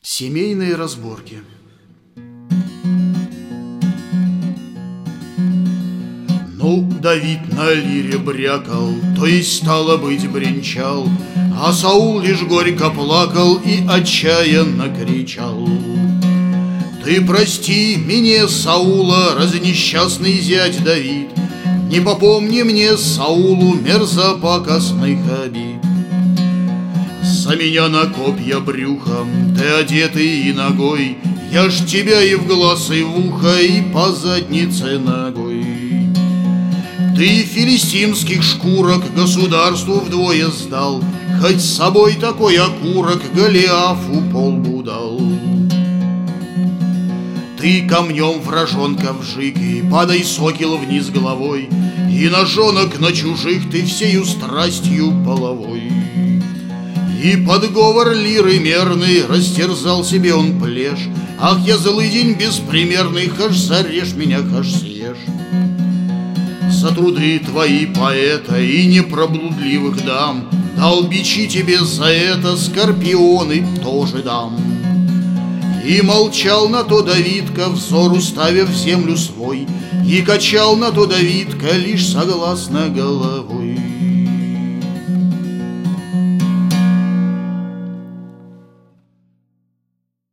Семейные разборки. Ну, Давид на лире брякал, то есть, стало быть, бренчал, а Саул лишь горько плакал и отчаянно кричал. Ты прости меня, Саула, разнесчастный зять Давид, не попомни мне, Саулу, мерзопакостных обид. За меня на копья брюхом ты одетый и ногой, я ж тебя и в глаз, и в ухо, и по заднице ногой. Ты филистимских шкурок государству вдвое сдал, хоть с собой такой окурок Голиафу полбу дал. Ты камнем вражонка вжиг, и падай, сокол, вниз головой, и ножонок на чужих ты всею страстью половой. И под говор лиры мерный растерзал себе он плешь. Ах, я злый день беспримерный, хаш зарежь меня, хаш съешь. За труды твои поэта и непроблудливых дам дал бичи тебе за это, скорпионы тоже дам. И молчал на то Давидка, взор уставив в землю свой, и качал на то Давидка лишь согласно головой.